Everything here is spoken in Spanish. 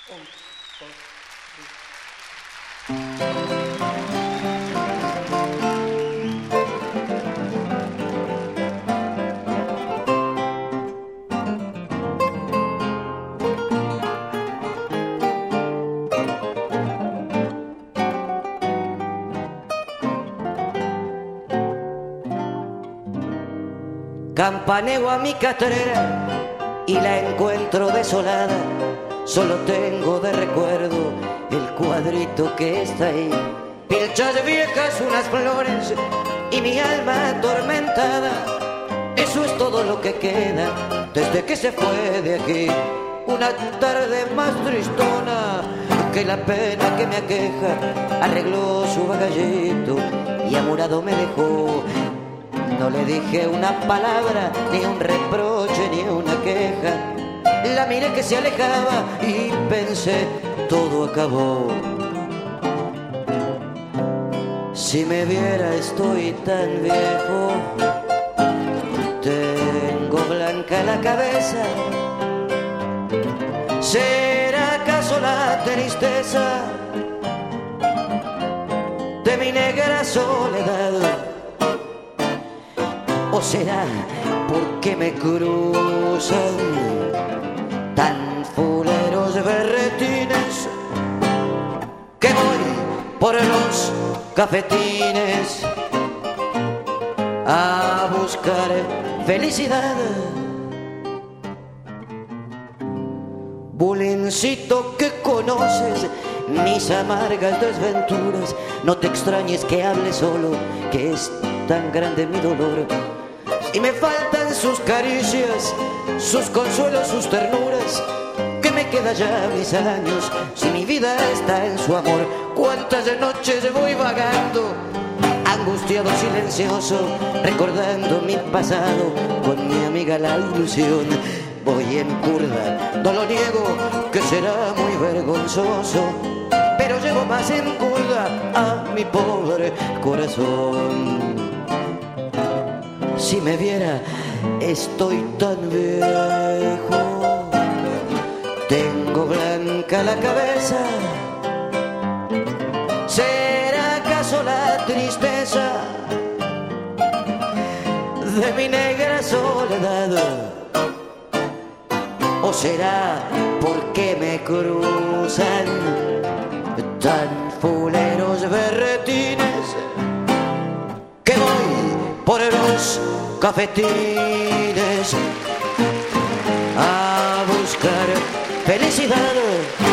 Un, dos, Campaneo a mi catrera y la encuentro desolada. Solo tengo de recuerdo el cuadrito que está ahí. Pilchas viejas, unas flores y mi alma atormentada. Eso es todo lo que queda desde que se fue de aquí. Una tarde más tristona que la pena que me aqueja. Arregló su bagallito y amurado me dejó. No le dije una palabra, ni un reproche, ni una queja. La miré que se alejaba y pensé, todo acabó. Si me viera estoy tan viejo, tengo blanca la cabeza. ¿Será acaso la tristeza de mi negra soledad? ¿O será porque me cruzan tan fuleros berretines que voy por los cafetines a buscar felicidad? Bulincito que conoces mis amargas desventuras, no te extrañes que hable solo, que es tan grande mi dolor. Y me faltan sus caricias, sus consuelos, sus ternuras. ¿Qué me queda ya mis años si mi vida está en su amor? Cuántas noches voy vagando, angustiado, silencioso, recordando mi pasado con mi amiga la ilusión. Voy en curda, no lo niego, que será muy vergonzoso, pero llevo más en curda a mi pobre corazón. Si me viera, estoy tan viejo, tengo blanca la cabeza. ¿Será acaso la tristeza de mi negra soledad? ¿O será porque me cruzan tan fuleros berretines que voy por los cafetines a buscar felicidad?